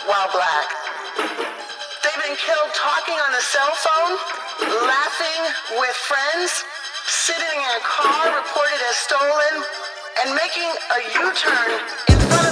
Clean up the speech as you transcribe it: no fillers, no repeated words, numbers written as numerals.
while black. They've been killed talking on the cell phone, laughing with friends, sitting in a car reported as stolen, and making a U-turn in front of